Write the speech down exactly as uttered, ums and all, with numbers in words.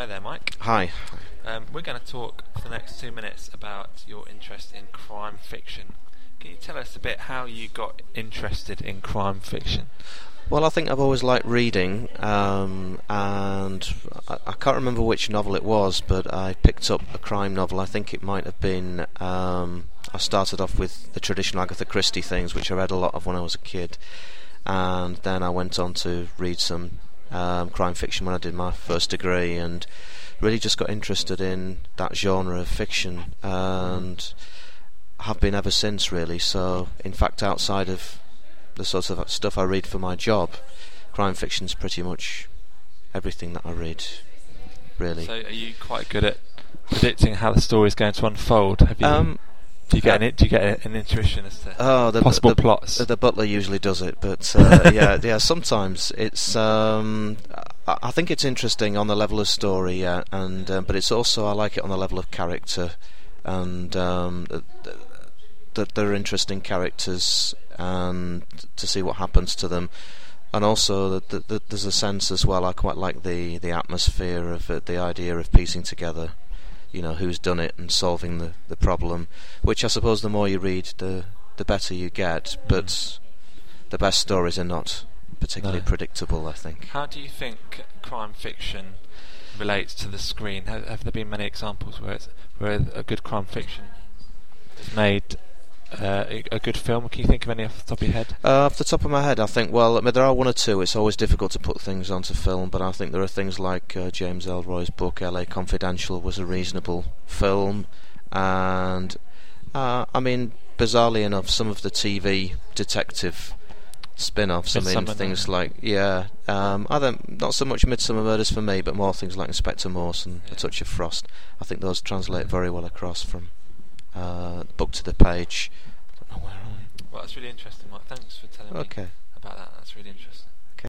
Hi there, Mike. Hi. Um, we're going to talk for the next two minutes about your interest in crime fiction. Can you tell us a bit how you got interested in crime fiction? Well, I think I've always liked reading, um, and I, I can't remember which novel it was, but I picked up a crime novel. I think it might have been, um, I started off with the traditional Agatha Christie things, which I read a lot of when I was a kid, and then I went on to read some um, crime fiction when I did my first degree, and really just got interested in that genre of fiction, and have been ever since, really. So, in fact, outside of the sort of stuff I read for my job, crime fiction's pretty much everything that I read, really. So, are you quite good at predicting how the story is going to unfold? Have you? Um, do you get uh, an do you get an intuition as to oh, the, possible the, plots? The, the butler usually does it, but uh, yeah, yeah. Sometimes it's. Um, I, I think it's interesting on the level of story, yeah, and um, but it's also I like it on the level of character, and um, that they're interesting characters, and to see what happens to them, and also that the, the, there's a sense as well. I quite like the the atmosphere of it, the idea of piecing together, you know, who's done it and solving the, the problem, which I suppose the more you read, the the better you get. But mm. the best stories are not particularly no. predictable, I think. How do you think crime fiction relates to the screen? Have, have there been many examples where it's, where a good crime fiction is made Uh, a, a good film? Can you think of any off the top of your head? Uh, off the top of my head, I think, well, I mean, there are one or two. It's always difficult to put things onto film, but I think there are things like uh, James Ellroy's book, L A Confidential, was a reasonable film, and, uh, I mean, bizarrely enough, some of the T V detective spin-offs, I mean, things like, yeah, um, either not so much Midsummer Murders for me, but more things like Inspector Morse and yeah. A Touch of Frost. I think those translate very well across from Uh, book to the page. I don't know where are we? Well, that's really interesting, Mike. Thanks for telling okay. me about that. That's really interesting.